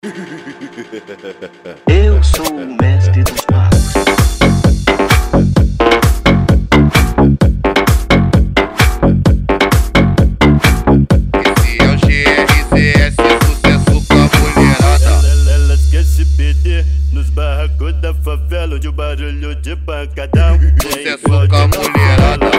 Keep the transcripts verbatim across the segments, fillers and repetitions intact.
Eu sou o mestre dos magos. Esse é o G R Z S, sucesso com a mulherada. Elas querem se perder nos barracos da favela, onde o barulho de pancadão. Sucesso com a mulherada.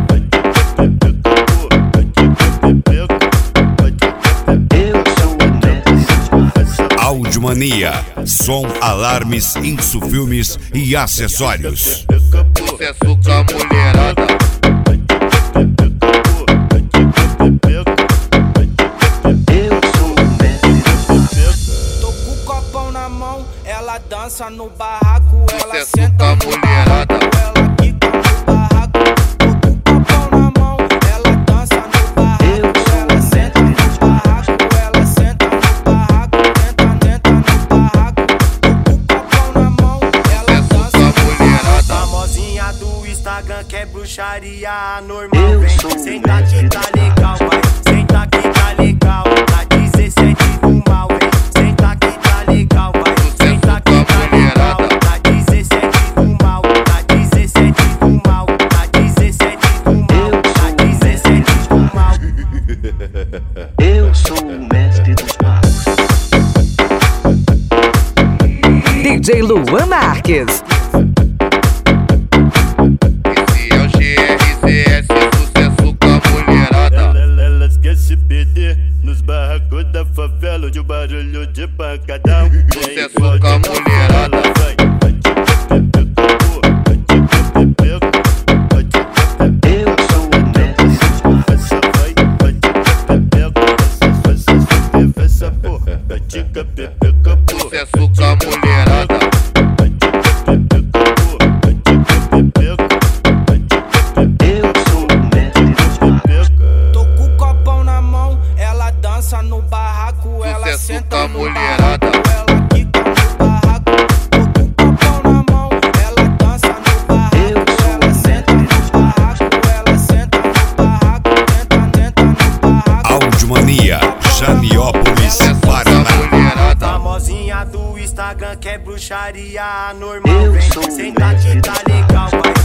Audiomania, som, alarmes, insufilmes e acessórios. Sucesso com a mulherada. Eu sou o mestre dos magos. Tô com o copão na mão, ela dança no barraco, ela Sucesso senta com a no mulherada. barraco, ela quica no barraco. Tô com o copão na mão, ela dança no barraco, ela senta no barraco, ela senta no barraco, tenta, tenta no barraco. Tô com o copão na mão, ela dança no barraco. Famosinha do Instagram que é bruxaria anormal, Eu vem, sou o senta mestre que dos tá legal, vai, senta que tá legal, tá dezessete do mal, vem, senta que tá legal, vai, senta que tá legal, tá dezessete do mal, tá dezessete do mal, tá dezessete do mal, tá dezessete do mal. Eu sou o mestre dos magos. D J Luan Marques. Esse é o G R Z S, sucesso com a mulherada. Elas querem se perder nos barracos da favela, onde o barulho de pancadão. Sucesso com a mulherada. Eu sou o mestre dos magos. Sucesso com a mulherada. Eu sou o mestre dos magos. Tô com o copão na mão, ela dança no barraco, ela Sucesso senta com a no mulherada. barraco, ela quica no barraco. Tô com o copão na mão, ela dança no barraco, ela senta no barraco, ela senta no barraco, tenta, tenta no barraco. Audiomania, Janiópolis, Sucesso com a Paraná. mulherada. Famosinha do Instagram que é bruxaria anormal, Eu vem, sou o senta mestre que dos tá legal, vai,